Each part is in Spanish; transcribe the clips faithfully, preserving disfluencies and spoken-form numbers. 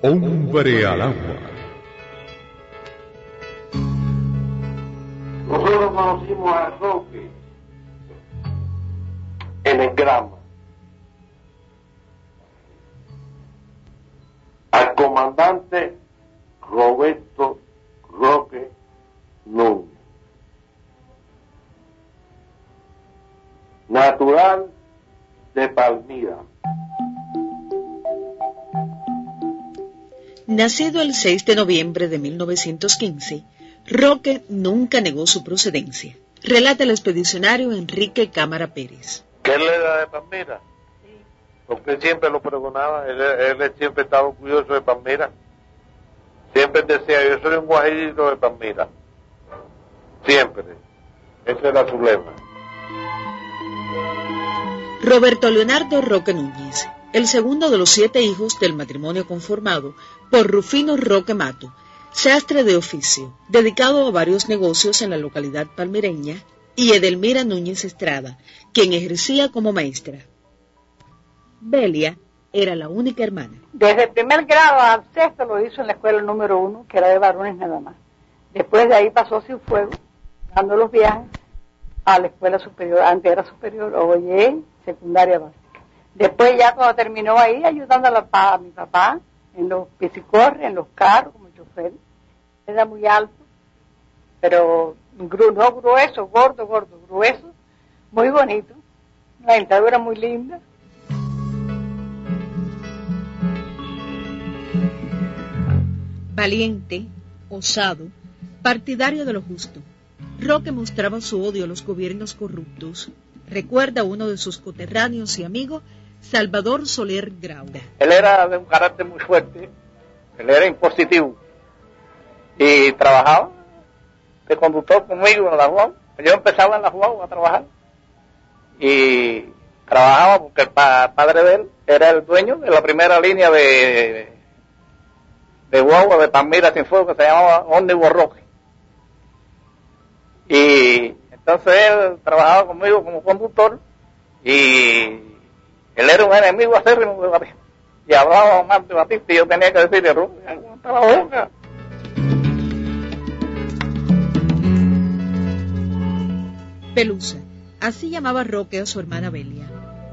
Hombre al agua. Nosotros conocimos a Roque en el Grama, al comandante Roberto Roque Núñez, natural de Palmira. Nacido el seis de noviembre de mil novecientos quince, Roque nunca negó su procedencia. Relata el expedicionario Enrique Cámara Pérez. ¿Que él era de Palmira? Sí. Porque él siempre lo pregonaba, él, él siempre estaba orgulloso de Palmira. Siempre decía, yo soy un guajirito de Palmira. Siempre. Ese era su lema. Roberto Leonardo Roque Núñez, el segundo de los siete hijos del matrimonio conformado por Rufino Roque Mato, sastre de oficio, dedicado a varios negocios en la localidad palmireña, y Edelmira Núñez Estrada, quien ejercía como maestra. Belia era la única hermana. Desde el primer grado al sexto lo hizo en la escuela número uno, que era de varones nada más. Después de ahí pasó sin fuego, dando los viajes a la escuela superior, antes era superior, oye, secundaria básica. Después ya cuando terminó ahí, ayudando a, la, a mi papá en los piscicorres, en los carros, como chofer. Era muy alto, pero gru, no grueso, gordo, gordo, grueso, muy bonito. La dentadura muy linda. Valiente, osado, partidario de lo justo, Roque mostraba su odio a los gobiernos corruptos. Recuerda a uno de sus coterráneos y amigos, Salvador Soler Grau. Él era de un carácter muy fuerte, él era impositivo y trabajaba de conductor conmigo en la guagua. Yo empezaba en la guagua a trabajar y trabajaba porque el pa padre de él era el dueño de la primera línea de, de guagua de Palmira sin fuego, que se llamaba Ómnibus Roque. Y entonces él trabajaba conmigo como conductor y él era un enemigo acérrimo de Batista. Y hablaba más de Batista y yo tenía que decirle, Roque, aguanta la boca. Pelusa, así llamaba Roque a su hermana Belia.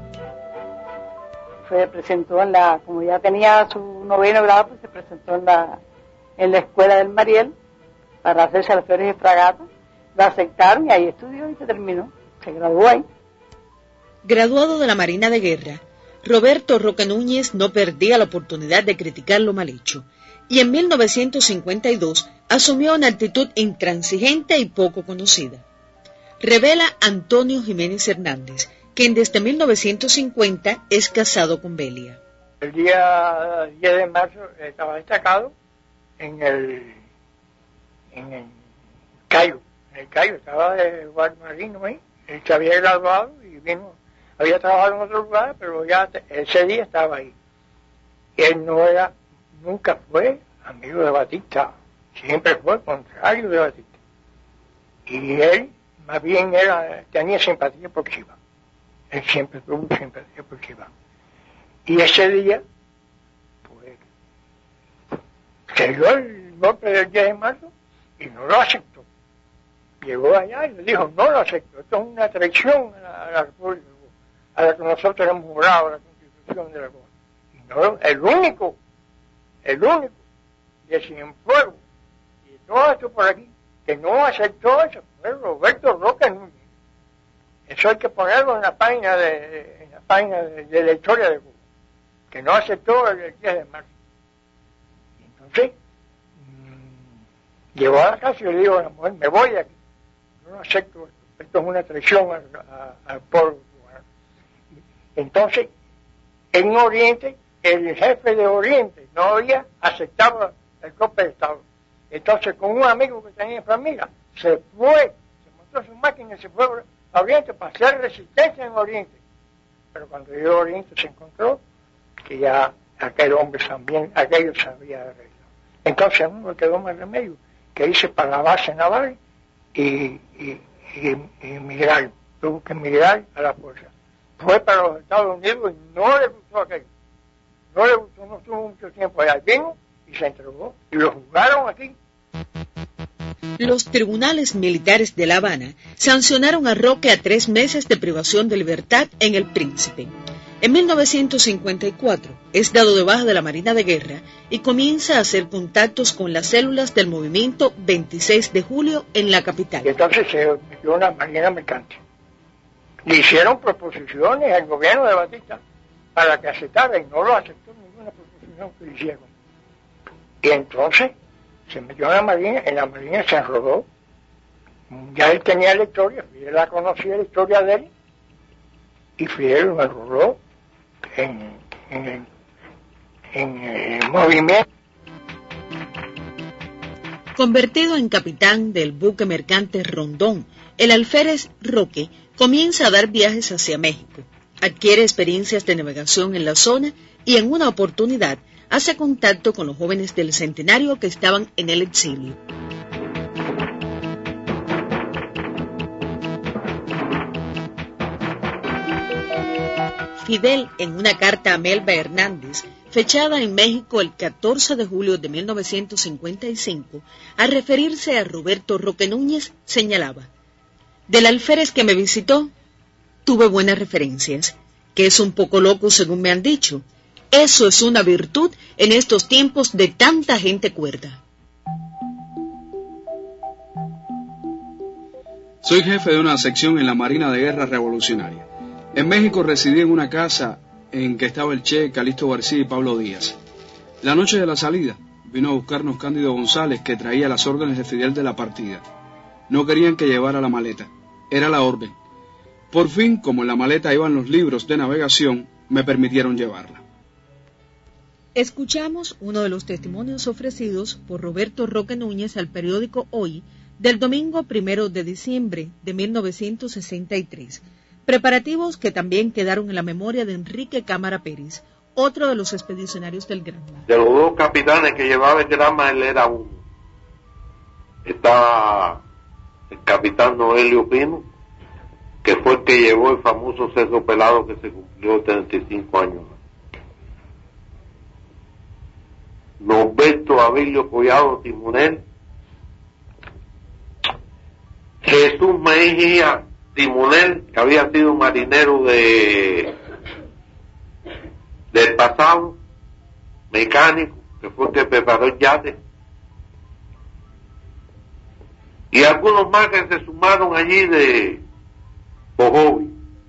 Se presentó en la, como ya tenía su noveno grado, pues se presentó en la, en la escuela del Mariel para hacerse alférez y fragatas. Lo aceptaron y ahí estudió y se terminó, se graduó ahí. Graduado de la Marina de Guerra, Roberto Roque Núñez no perdía la oportunidad de criticar lo mal hecho, y en mil novecientos cincuenta y dos asumió una actitud intransigente y poco conocida. Revela Antonio Jiménez Hernández, quien desde mil novecientos cincuenta es casado con Belia. El día diez de marzo estaba destacado en el, en el Cairo. En el Cairo estaba de guardia marino ahí. Él se había graduado y vino, había trabajado en otro lugar, pero ya ese día estaba ahí. Él no era, nunca fue amigo de Batista, siempre fue contrario de Batista. Y él, más bien, era, tenía simpatía por Chiva. Él siempre tuvo simpatía por Chiva. Y ese día, pues, se dio el golpe del diez de marzo y no lo aceptó. Llegó allá y le dijo, no lo acepto, esto es una traición a la, a la República, a la que nosotros hemos jurado, la Constitución de la República. Y no, el único, el único de Cienfuegos y todo esto por aquí, que no aceptó eso, fue Roberto Roque Núñez. Eso hay que ponerlo en la página de, en la página de, de la historia de Cuba, que no aceptó el, el diez de marzo. Y entonces, mmm, llegó a la casa y le dijo a la mujer, me voy de aquí. No acepto esto, esto es una traición al, a, al pueblo cubano. Entonces, en Oriente, el jefe de Oriente no había aceptado el golpe de Estado. Entonces, con un amigo que tenía en familia, se fue, se montó su máquina y se fue a Oriente para hacer resistencia en Oriente. Pero cuando llegó a Oriente se encontró que ya aquel hombre también, aquello se había arreglado. Entonces, a uno le quedó más remedio que irse para la base naval y, y, y, y emigrar, tuvo que emigrar a la fuerza. Fue para los Estados Unidos y no le gustó aquello, no le gustó, no estuvo mucho tiempo allá. Vino y se entregó. Y lo juzgaron aquí. Los tribunales militares de La Habana sancionaron a Roque a tres meses de privación de libertad en El Príncipe. En mil novecientos cincuenta y cuatro es dado de baja de la Marina de Guerra y comienza a hacer contactos con las células del movimiento veintiséis de julio en la capital. Y entonces se metió en la Marina Mercante. Le hicieron proposiciones al gobierno de Batista para que aceptara y no lo aceptó ninguna proposición que le hicieron. Y entonces se metió en la Marina, en la Marina se enrodó. Ya él tenía la historia, Fidel la conocía la historia de él, y Fidel lo enroló en, en, el, en el movimiento. Convertido en capitán del buque mercante Rondón, el alférez Roque comienza a dar viajes hacia México, adquiere experiencias de navegación en la zona y en una oportunidad hace contacto con los jóvenes del Centenario que estaban en el exilio. Fidel, en una carta a Melba Hernández, fechada en México el catorce de julio de mil novecientos cincuenta y cinco, al referirse a Roberto Roque Núñez, señalaba: del alférez que me visitó, tuve buenas referencias, que es un poco loco según me han dicho. Eso es una virtud en estos tiempos de tanta gente cuerda. Soy jefe de una sección en la Marina de Guerra Revolucionaria. En México residí en una casa en que estaba el Che, Calixto García y Pablo Díaz. La noche de la salida vino a buscarnos Cándido González, que traía las órdenes de Fidel de la partida. No querían que llevara la maleta, era la orden. Por fin, como en la maleta iban los libros de navegación, me permitieron llevarla. Escuchamos uno de los testimonios ofrecidos por Roberto Roque Núñez al periódico Hoy del domingo primero de diciembre de mil novecientos sesenta y tres. Preparativos que también quedaron en la memoria de Enrique Cámara Pérez, otro de los expedicionarios del Granma. De los dos capitanes que llevaba el Granma, él era uno. Estaba el capitán Noelio Pino, que fue el que llevó el famoso Cerro Pelado que se cumplió treinta y cinco años. Norberto Abilio Collado Timonel, Jesús Mejía Timonel, que había sido marinero de del pasado, mecánico, que fue el que preparó el yate, y algunos más que se sumaron allí de Bojovi,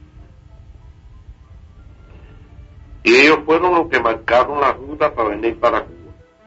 y ellos fueron los que marcaron la ruta para venir para Cuba.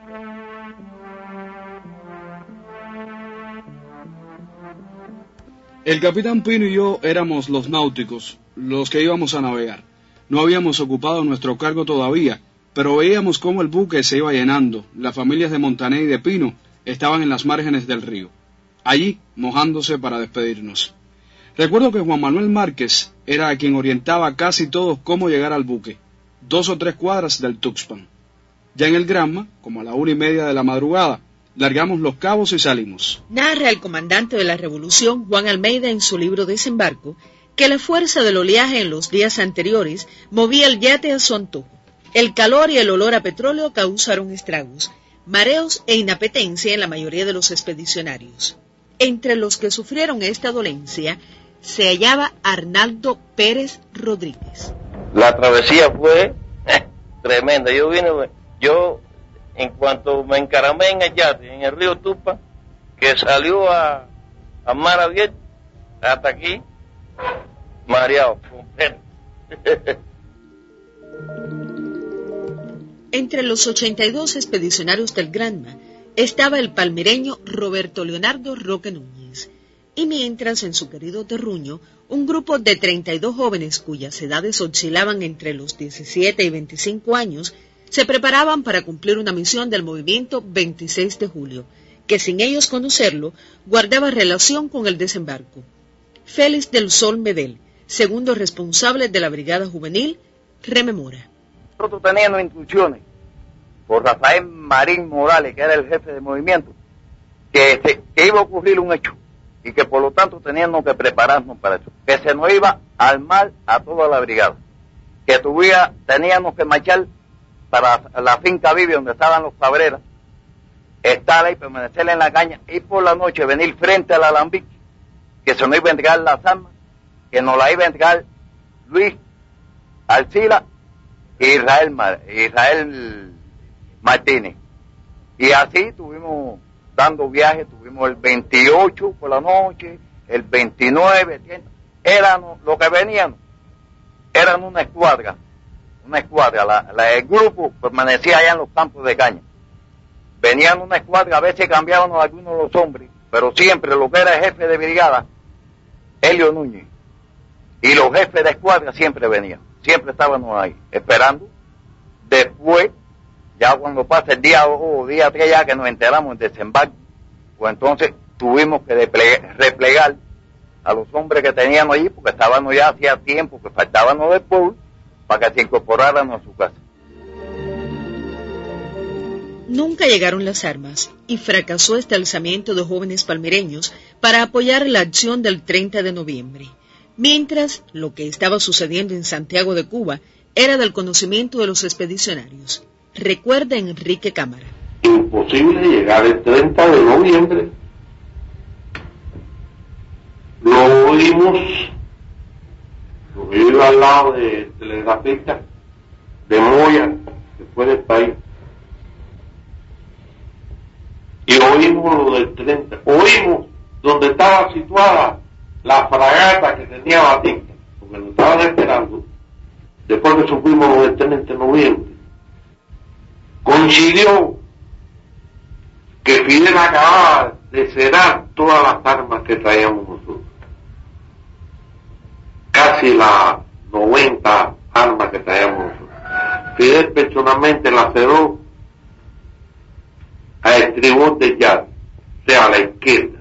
El capitán Pino y yo éramos los náuticos, los que íbamos a navegar. No habíamos ocupado nuestro cargo todavía, pero veíamos cómo el buque se iba llenando. Las familias de Montané y de Pino estaban en las márgenes del río, allí mojándose para despedirnos. Recuerdo que Juan Manuel Márquez era quien orientaba a casi todos cómo llegar al buque, dos o tres cuadras del Tuxpan. Ya en el Granma, como a la una y media de la madrugada, largamos los cabos y salimos. Narra el comandante de la Revolución, Juan Almeida, en su libro Desembarco, que la fuerza del oleaje en los días anteriores movía el yate a su antojo. El calor y el olor a petróleo causaron estragos, mareos e inapetencia en la mayoría de los expedicionarios. Entre los que sufrieron esta dolencia se hallaba Arnaldo Pérez Rodríguez. La travesía fue eh, tremenda. Yo vine, yo en cuanto me encaramé en el yate, en el río Tupa, que salió a, a mar abierto, hasta aquí, mareado, completo. Entre los ochenta y dos expedicionarios del Granma estaba el palmireño Roberto Leonardo Roque Núñez, y mientras en su querido terruño un grupo de treinta y dos jóvenes cuyas edades oscilaban entre los diecisiete y veinticinco años se preparaban para cumplir una misión del movimiento veintiséis de julio, que sin ellos conocerlo guardaba relación con el desembarco. Félix del Sol Medel, segundo responsable de la Brigada Juvenil, rememora. Nosotros teníamos instrucciones por Rafael Marín Morales, que era el jefe del movimiento, que, este, que iba a ocurrir un hecho y que por lo tanto teníamos que prepararnos para eso, que se nos iba a armar a toda la brigada, que tuviera, teníamos que marchar para la finca Vive donde estaban los Cabreras, estar ahí, permanecer en la caña y por la noche venir frente al alambique, que se nos iba a entregar las armas, que nos la iba a entregar Luis Arcila e Israel, Mar, Israel Martínez. Y así tuvimos dando viajes, tuvimos el veintiocho por la noche, el veintinueve, eran lo que venían, eran una escuadra, una escuadra, la, la, el grupo permanecía allá en los campos de caña. Venían una escuadra, a veces cambiaban algunos de los hombres, pero siempre lo que era el jefe de brigada, Helio Núñez, y los jefes de escuadra siempre venían, siempre estábamos ahí, esperando. Después, ya cuando pasa el día dos o día tres ya que nos enteramos del desembarco, pues entonces tuvimos que replegar a los hombres que teníamos allí, porque estábamos ya hacía tiempo que faltábamos del pueblo, para que se incorporaran a su casa. Nunca llegaron las armas y fracasó este alzamiento de jóvenes palmireños para apoyar la acción del treinta de noviembre, mientras lo que estaba sucediendo en Santiago de Cuba era del conocimiento de los expedicionarios. Recuerda Enrique Cámara. Imposible llegar el treinta de noviembre. Lo oímos, lo que iba al lado de telegrafista de Moya, que fue del país. Y oímos lo del treinta, oímos donde estaba situada la fragata que tenía Batista, porque nos estaban esperando, después que supimos lo del treinta de noviembre. Coincidió que Fidel acababa de cerrar todas las armas que traíamos nosotros. Casi las noventa armas que traíamos nosotros. Fidel personalmente las cerró a estribor de Yate, o sea, a la izquierda.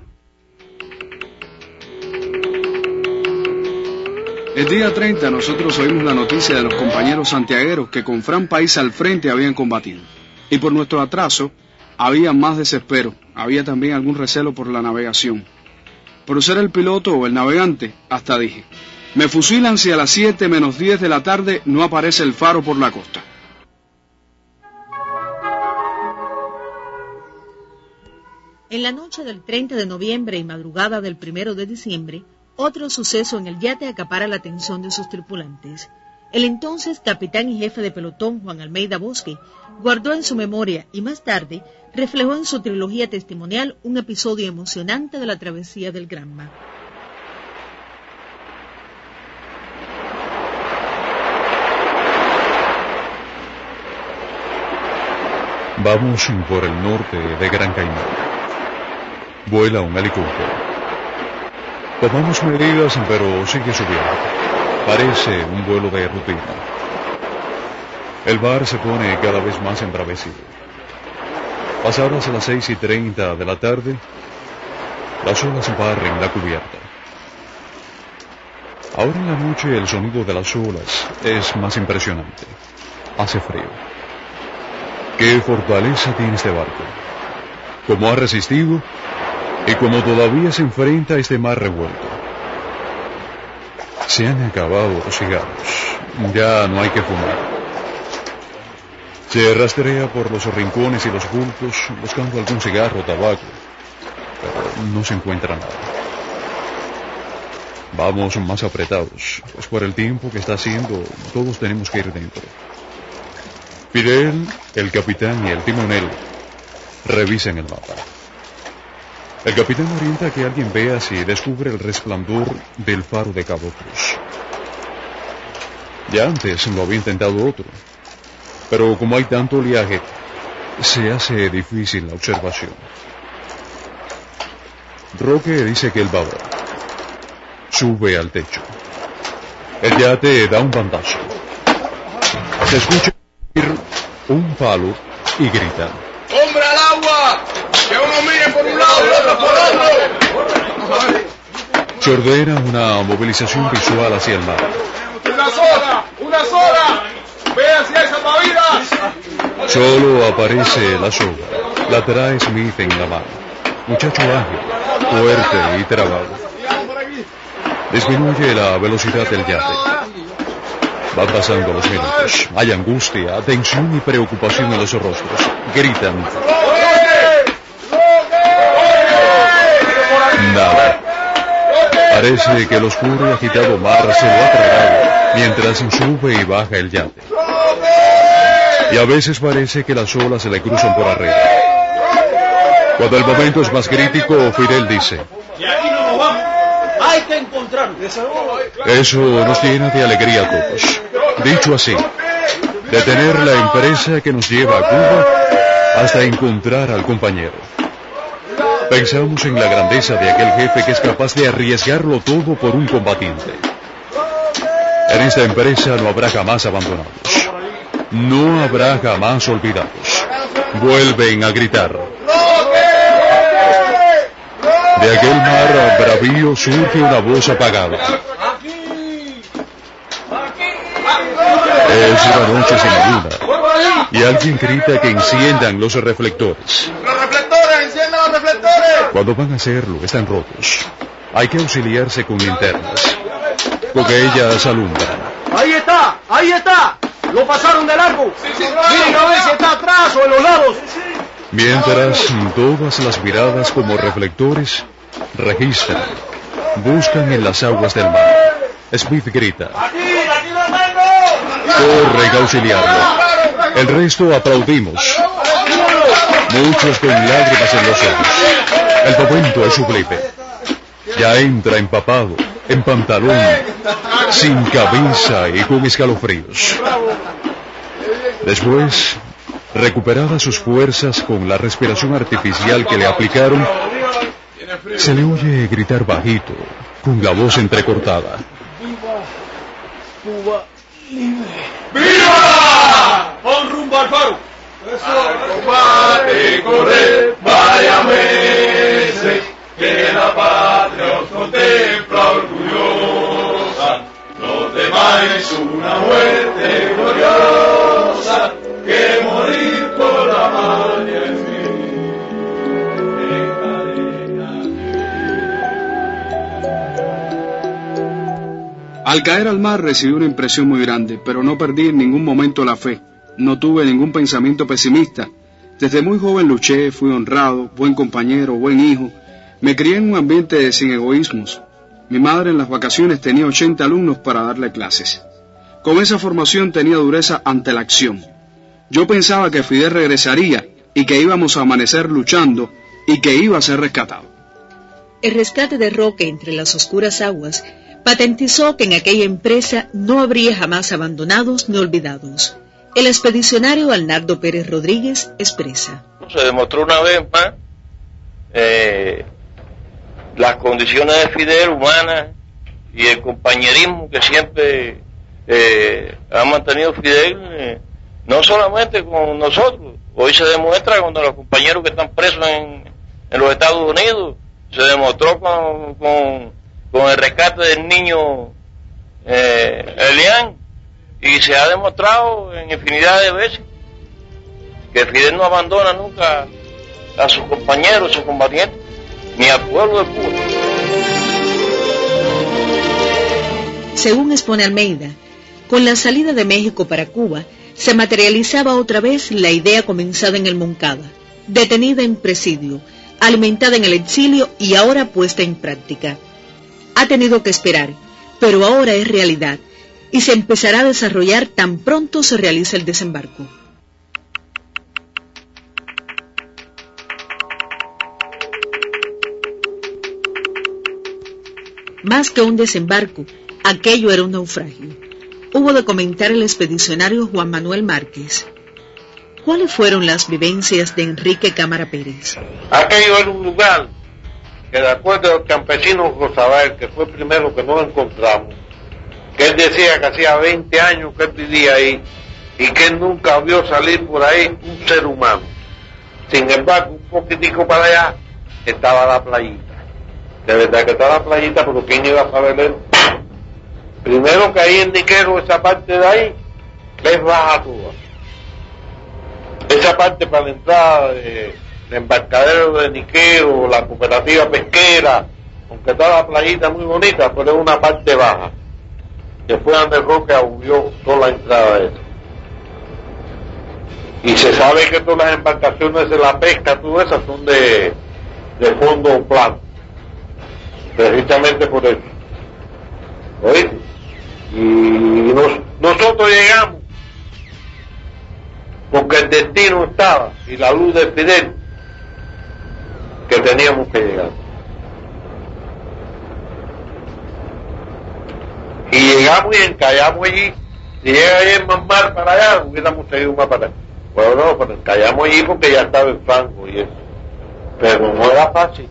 El día treinta nosotros oímos la noticia de los compañeros santiagueros que con Fran País al frente habían combatido. Y por nuestro atraso había más desespero, había también algún recelo por la navegación. Por ser el piloto o el navegante, hasta dije, me fusilan si a las siete menos diez de la tarde no aparece el faro por la costa. En la noche del treinta de noviembre y madrugada del primero de diciembre, otro suceso en el yate acapara la atención de sus tripulantes. El entonces capitán y jefe de pelotón Juan Almeida Bosque guardó en su memoria y más tarde reflejó en su trilogía testimonial un episodio emocionante de la travesía del Granma. Vamos por el norte de Gran Caimán. Vuela un helicóptero. Tomamos medidas, pero sigue subiendo. Parece un vuelo de rutina. El bar se pone cada vez más embravecido. Pasadas las seis y treinta de la tarde, las olas barren la cubierta. Ahora en la noche el sonido de las olas es más impresionante. Hace frío. ¿Qué fortaleza tiene este barco? ¿Cómo ha resistido? Y como todavía se enfrenta a este mar revuelto. Se han acabado los cigarros. Ya no hay que fumar. Se rastrea por los rincones y los bultos buscando algún cigarro o tabaco, pero no se encuentra nada. Vamos más apretados, pues por el tiempo que está haciendo, todos tenemos que ir dentro. Fidel, el capitán y el timonel revisan el mapa. El capitán orienta que alguien vea si descubre el resplandor del faro de Cabo Cruz. Ya antes lo había intentado otro, pero como hay tanto oleaje, se hace difícil la observación. Roque dice que él va a ver. Sube al techo. El yate da un bandazo. Se escucha un palo y grita: ¡Hombre al agua! ¡Que uno mire por un lado y otro por otro! Se ordena una movilización visual hacia el mar. ¡Una sola! ¡Una sola! ¡Ve hacia esa pavida! Solo aparece la soga. La trae Smith en la mano. Muchacho ágil, fuerte y trabado. Disminuye la velocidad del yate. Van pasando los minutos. Hay angustia, tensión y preocupación en los rostros. Gritan: nada. Parece que el oscuro y agitado mar se lo ha tragado mientras sube y baja el yate. Y a veces parece que las olas se le cruzan por arriba. Cuando el momento es más crítico, Fidel dice: y aquí no nos vamos, hay que encontrarnos. Eso nos llena de alegría a todos. Dicho así, de tener la empresa que nos lleva a Cuba hasta encontrar al compañero. Pensamos en la grandeza de aquel jefe que es capaz de arriesgarlo todo por un combatiente. En esta empresa no habrá jamás abandonados. No habrá jamás olvidados. Vuelven a gritar. De aquel mar bravío surge una voz apagada. Es una noche sin luna y alguien grita que enciendan los reflectores. ¡Los reflectores! ¡Enciendan los reflectores! Cuando van a hacerlo, están rotos. Hay que auxiliarse con linternas. Con ellas alumbran. ¡Ahí está! ¡Ahí está! ¡Lo pasaron de largo! Sí, sí, ¡Miren a ver si está atrás o en los lados! Mientras todas las miradas como reflectores registran, buscan en las aguas del mar. Smith grita. ¡Aquí! ¡Aquí lo tengo! Corren a auxiliarlo. El resto aplaudimos. Muchos con lágrimas en los ojos. El momento es sublime. Ya entra empapado, en pantalón, sin cabeza y con escalofríos. Después, recuperadas sus fuerzas con la respiración artificial que le aplicaron, se le oye gritar bajito, con la voz entrecortada. ¡Viva Cuba libre! ¡Viva! ¡Pon rumbo al faro! Al combate correr, vaya meses, que la patria os contempla orgullosa. No temáis una muerte gloriosa, que morir por la patria es Al caer al mar recibí una impresión muy grande, pero no perdí en ningún momento la fe. No tuve ningún pensamiento pesimista. Desde muy joven luché, fui honrado, buen compañero, buen hijo. Me crié en un ambiente sin egoísmos. Mi madre en las vacaciones tenía ochenta alumnos para darle clases. Con esa formación tenía dureza ante la acción. Yo pensaba que Fidel regresaría y que íbamos a amanecer luchando y que iba a ser rescatado. El rescate de Roque entre las oscuras aguas patentizó que en aquella empresa no habría jamás abandonados ni olvidados. El expedicionario Arnaldo Pérez Rodríguez expresa. Se demostró una vez más eh, las condiciones de Fidel humanas y el compañerismo que siempre eh, ha mantenido Fidel, eh, no solamente con nosotros. Hoy se demuestra con los compañeros que están presos en, en los Estados Unidos, se demostró con, con, con el rescate del niño eh, Elian, y se ha demostrado en infinidad de veces que Fidel no abandona nunca a sus compañeros, sus combatientes, ni al pueblo de Cuba. Según expone Almeida, con la salida de México para Cuba, se materializaba otra vez la idea comenzada en el Moncada, detenida en presidio, alimentada en el exilio y ahora puesta en práctica. Ha tenido que esperar, pero ahora es realidad, y se empezará a desarrollar tan pronto se realice el desembarco. Más que un desembarco, aquello era un naufragio. Hubo de comentar el expedicionario Juan Manuel Márquez. ¿Cuáles fueron las vivencias de Enrique Cámara Pérez? Aquello era un lugar que, de acuerdo al campesino Rosabel, que fue el primero que nos encontramos, que él decía que hacía veinte años que él vivía ahí y que él nunca vio salir por ahí un ser humano. Sin embargo, un poquitico para allá estaba la playita. De verdad que estaba la playita, pero ¿quién iba a saber él? Primero que ahí en Niquero, esa parte de ahí, es baja toda. Esa parte para la entrada de, de embarcadero de Niquero, la cooperativa pesquera, aunque está la playita muy bonita, pero es una parte baja. Después Andrés Roque abrió toda la entrada de eso. Y se sabe que todas las embarcaciones de la pesca, todas esas son de, de fondo plano. precisamente por eso. ¿Oíste? Y nos, nosotros llegamos porque el destino estaba y la luz de Fidel que teníamos que llegar. Y llegamos y encallamos allí. Si llega ahí en Mamar para allá, hubiéramos seguido más para allá. Bueno, no, pero encallamos allí porque ya estaba el Franco y eso. Pero no era fácil.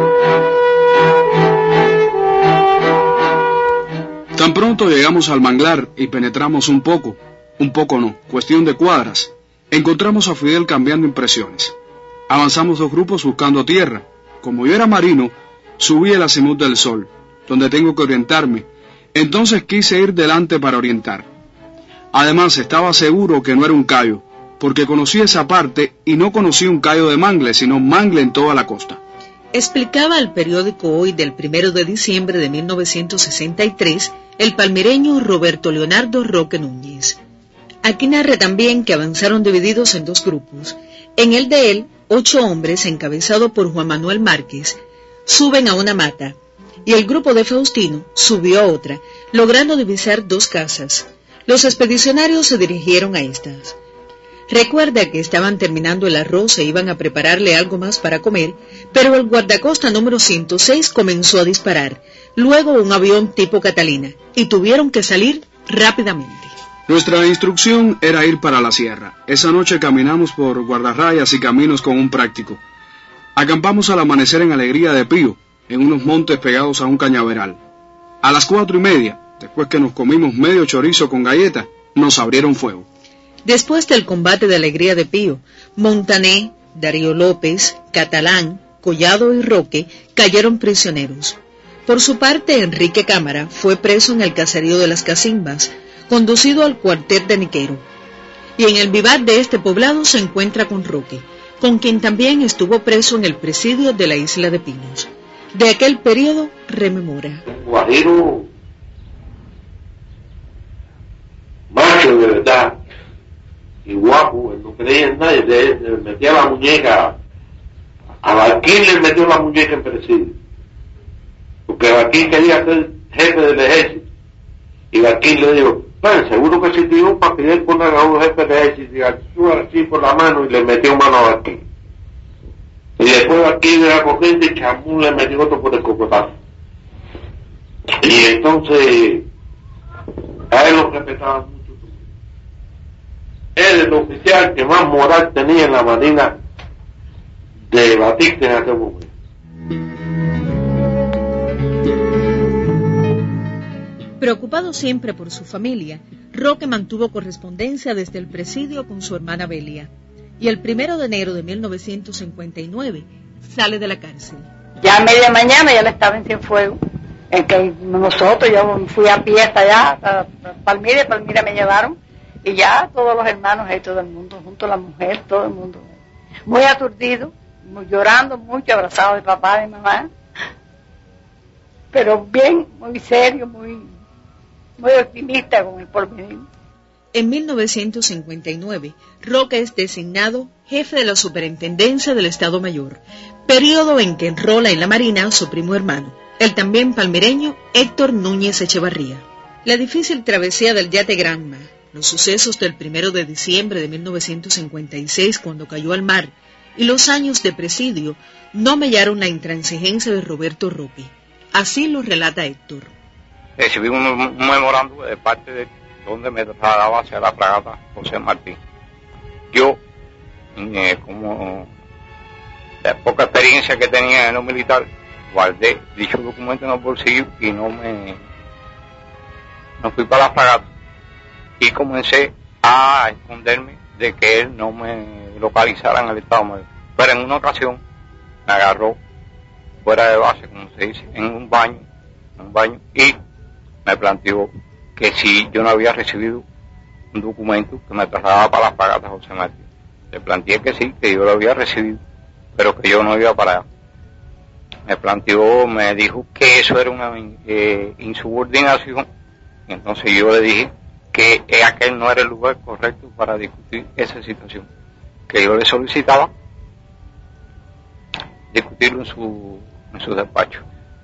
Tan pronto llegamos al manglar y penetramos un poco, un poco no, cuestión de cuadras, encontramos a Fidel cambiando impresiones. Avanzamos dos grupos buscando tierra. Como yo era marino, subí el azimut del sol, donde tengo que orientarme. Entonces quise ir delante para orientar. Además estaba seguro que no era un cayo, porque conocí esa parte y no conocí un cayo de mangle, sino mangle en toda la costa. Explicaba al periódico Hoy del primero de diciembre de mil novecientos sesenta y tres el palmireño Roberto Leonardo Roque Núñez. Aquí narra también que avanzaron divididos en dos grupos. En el de él, ocho hombres, encabezado por Juan Manuel Márquez, suben a una mata, y el grupo de Faustino subió a otra, logrando divisar dos casas. Los expedicionarios se dirigieron a estas. Recuerda que estaban terminando el arroz e iban a prepararle algo más para comer, pero el guardacosta número ciento seis comenzó a disparar, luego un avión tipo Catalina, y tuvieron que salir rápidamente. Nuestra instrucción era ir para la sierra. Esa noche caminamos por guardarrayas y caminos con un práctico. Acampamos al amanecer en Alegría de Pío, en unos montes pegados a un cañaveral. A las cuatro y media, después que nos comimos medio chorizo con galleta, nos abrieron fuego. Después del combate de Alegría de Pío, Montané, Darío López, Catalán, Collado y Roque cayeron prisioneros. Por su parte, Enrique Cámara fue preso en el caserío de las Casimbas, conducido al cuartel de Niquero. Y en el vivar de este poblado se encuentra con Roque, con quien también estuvo preso en el presidio de la isla de Pinos. De aquel periodo rememora. Un guajiro macho de verdad y guapo, él no creía en nadie, le, le metía la muñeca, a Barquín le metió la muñeca en presidio, porque Barquín quería ser jefe del ejército, y Barquín le dijo, bueno, seguro que si te dio para Fidel poner a un jefe del ejército, y actúa así por la mano y le metió mano a Barquín. Y después Barquín de la corriente y Chamún le metió otro por el cocotazo. Y entonces, a él lo respetaban mucho. Él es el oficial que más moral tenía en la marina de Batista en aquel momento. Preocupado siempre por su familia, Roque mantuvo correspondencia desde el presidio con su hermana Belia, y el primero de enero de mil novecientos cincuenta y nueve sale de la cárcel. Ya a media mañana ya le estaba en Cienfuegos, en que nosotros, yo fui a pie hasta allá, a Palmira, Palmira me llevaron, y ya todos los hermanos y todo el mundo, junto a la mujer, todo el mundo, muy aturdido, muy, llorando mucho, abrazado de papá, de mamá, pero bien, muy serio, muy, muy optimista con el porvenir. En mil novecientos cincuenta y nueve, Roque es designado jefe de la Superintendencia del Estado Mayor, periodo en que enrola en la Marina a su primo hermano, el también palmireño Héctor Núñez Echevarría. La difícil travesía del yate Granma, los sucesos del primero de diciembre de mil novecientos cincuenta y seis cuando cayó al mar y los años de presidio no mellaron la intransigencia de Roberto Roque. Así lo relata Héctor. Recibí un, un memorando de parte de donde me trasladaba hacia la fragata José Martín. Yo, eh, como la poca experiencia que tenía en lo militar, guardé dicho documento en el bolsillo y no me no fui para la fragata y comencé a esconderme de que él no me localizara en el Estado Mayor. Pero en una ocasión me agarró fuera de base, como se dice, en un baño, en un baño y me planteó que si yo no había recibido un documento que me trasladaba para las fragatas José Martín. Le planteé que sí, que yo lo había recibido, pero que yo no iba para allá. Me planteó, me dijo que eso era una eh, insubordinación, y entonces yo le dije que aquel no era el lugar correcto para discutir esa situación, que yo le solicitaba discutirlo en su, en su despacho.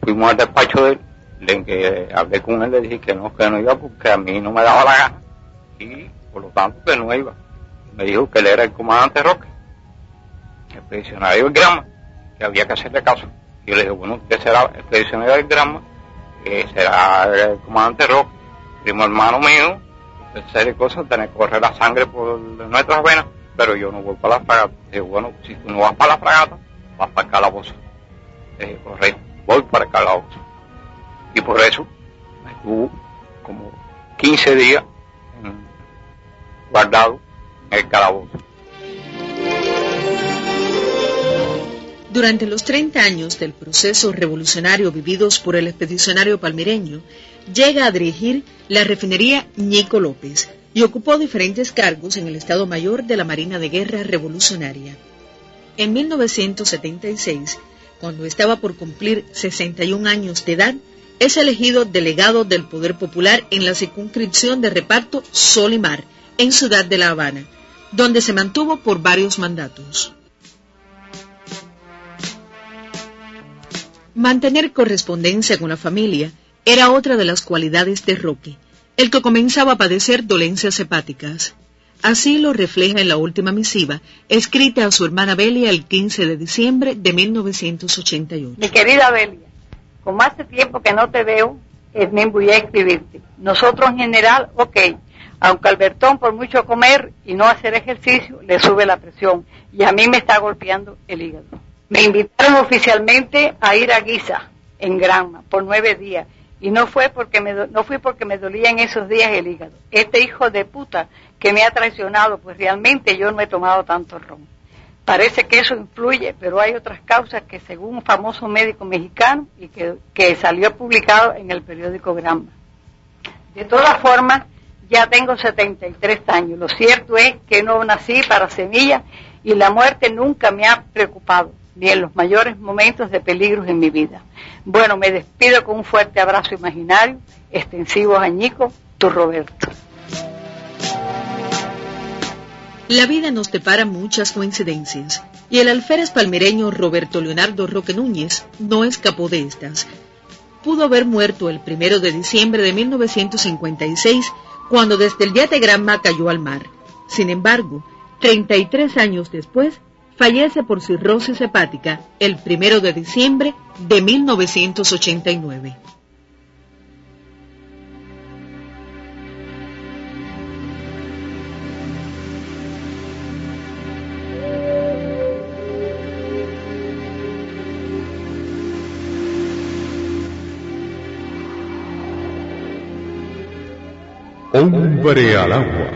fuimos al despacho de él, en que hablé con él, le dije que no, que no iba porque a mí no me daba la gana, y por lo tanto que no iba. Me dijo que él era el comandante Roque, el expedicionario del Granma, que había que hacerle caso. Y yo le dije, bueno, usted será el expedicionario del Granma, que será el comandante Roque, primo hermano mío, esa serie de cosas, tener que correr la sangre por nuestras venas, pero yo no voy para la fragata. Dije, bueno, si tú no vas para la fragata, vas para el calabozo. Dije, correcto, voy para el calabozo. Y por eso me estuvo como quince días en, guardado en el calabozo. Durante los treinta años del proceso revolucionario vividos por el expedicionario palmireño, llega a dirigir la refinería Ñico López y ocupó diferentes cargos en el Estado Mayor de la Marina de Guerra Revolucionaria. En mil novecientos setenta y seis, cuando estaba por cumplir sesenta y un años de edad, es elegido delegado del Poder Popular en la circunscripción de reparto Sol y Mar, en Ciudad de La Habana, donde se mantuvo por varios mandatos. Mantener correspondencia con la familia era otra de las cualidades de Roque, el que comenzaba a padecer dolencias hepáticas. Así lo refleja en la última misiva, escrita a su hermana Belia el quince de diciembre de mil novecientos ochenta y ocho. Mi querida Belia, como hace tiempo que no te veo, es me voy a escribirte. Nosotros en general, ok, aunque Albertón por mucho comer y no hacer ejercicio, le sube la presión, y a mí me está golpeando el hígado. Me invitaron oficialmente a ir a Guisa, en Granma, por nueve días, y no fue porque me do, no fui porque me dolía en esos días el hígado. Este hijo de puta que me ha traicionado, pues realmente yo no he tomado tanto ron. Parece que eso influye, pero hay otras causas que según un famoso médico mexicano y que, que salió publicado en el periódico Granma. De todas formas, ya tengo setenta y tres años. Lo cierto es que no nací para semilla y la muerte nunca me ha preocupado, ni en los mayores momentos de peligros en mi vida. Bueno, me despido con un fuerte abrazo imaginario, extensivo a Ñico, tu Roberto. La vida nos depara muchas coincidencias, y el alférez palmireño Roberto Leonardo Roque Núñez no escapó de estas. Pudo haber muerto el primero de diciembre de mil novecientos cincuenta y seis, cuando desde el yate Granma cayó al mar. Sin embargo, treinta y tres años después, fallece por cirrosis hepática el primero de diciembre de mil novecientos ochenta y nueve. Hombre al agua.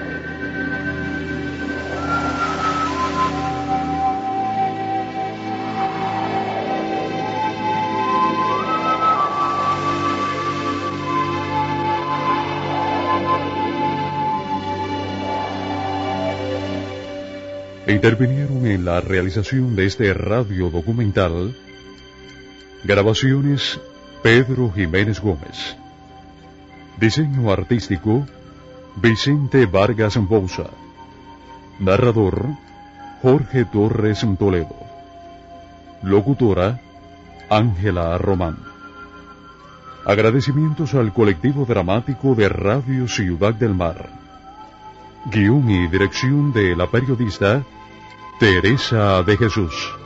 Intervinieron en la realización de este radio documental grabaciones Pedro Jiménez Gómez, diseño artístico Vicente Vargas Bouza, narrador Jorge Torres Toledo, locutora Ángela Román. Agradecimientos al colectivo dramático de Radio Ciudad del Mar. Guión y dirección de la periodista Teresa de Jesús.